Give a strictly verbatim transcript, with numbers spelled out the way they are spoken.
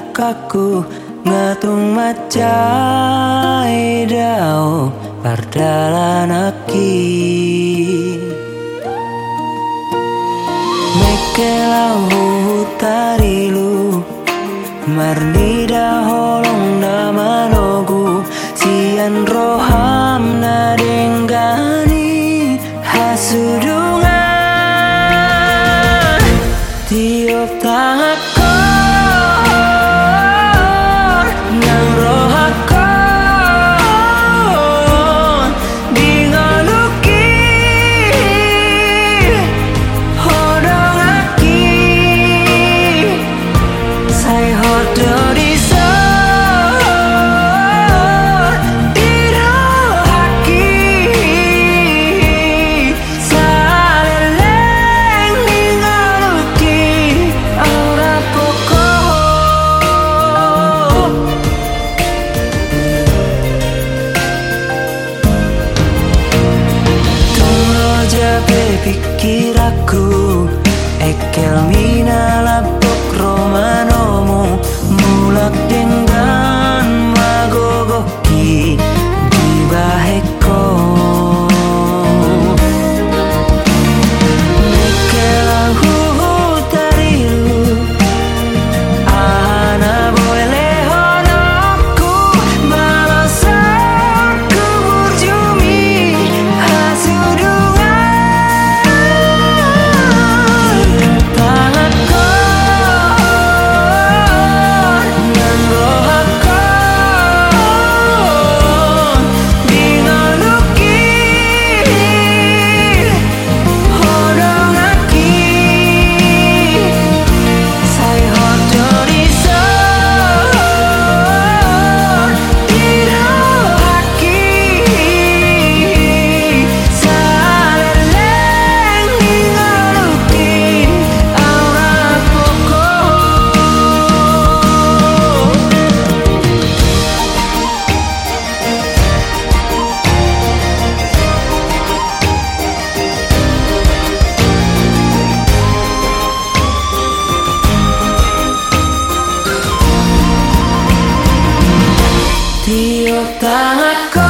kaku ngatung macai dao pardalan aki mekelahu tarilu marnida holong nama logu sian roham na denggani hasudungan tiup tangakon nang rohakon dingaluki hodong aki say hodo di pikir aku ekel mina lapok romanomu mulak dengan magogoki di baheko mekelahu tarilu ana boleh honokku balasanku burjumi hasudu tiup tanganku